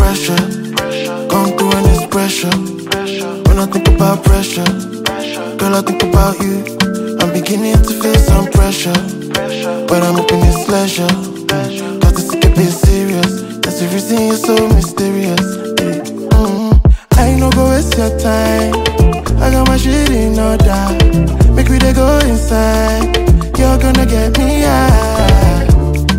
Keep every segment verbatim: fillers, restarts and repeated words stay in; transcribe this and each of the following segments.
pressure. Come through and it's pressure. When I think about pressure, girl, I think about you. I'm beginning to feel some pressure, but I'm hoping it's leisure. Cause this could be serious. That's the reason you're so mysterious. Mm-hmm. I ain't no go waste your time. I got my shit in order. Make me they go inside. You're gonna get me high.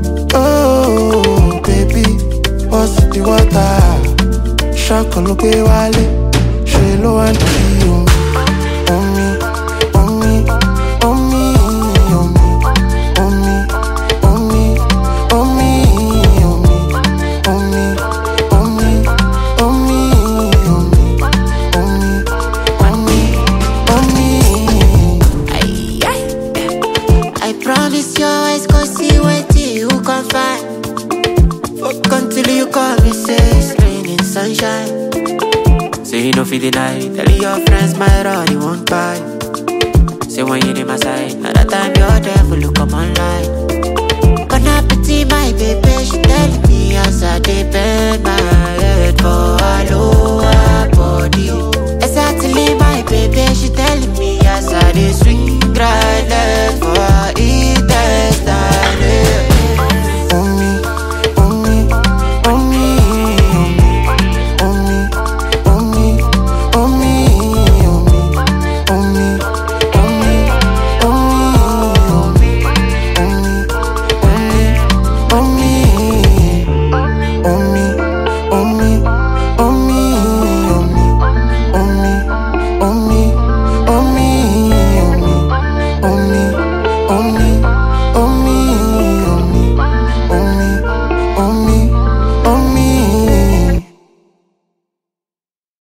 Oh, baby, what's the water? Shaka look wale. She low and you. On me, on me, on me, on me, on me, on me, on me, on me, on me, on me, on me, on me, on me, on me. Aye, aye. I promise your eyes go see what you can find. Fuck until you call me, say it's raining sunshine. Say you know feel the night. Tell your friends my run you won't buy. Say when you in my side, now that time you're there for look come online. Bon appetit my baby,